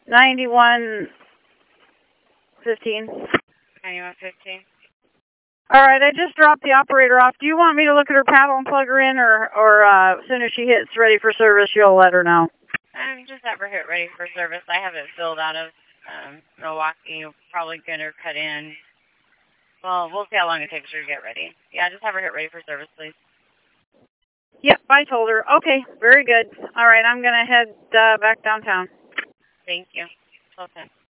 9115. 9115. All right, I just dropped the operator off. Do you want me to look at her paddle and plug her in, or as soon as she hits ready for service, you'll let her know? Just have her hit ready for service. I have it filled out of Milwaukee. You'll probably get her cut in. Well, we'll see how long it takes her to get ready. Yeah, just have her hit ready for service, please. Yep, I told her. Okay, very good. All right, I'm going to head back downtown. Thank you. 12:10.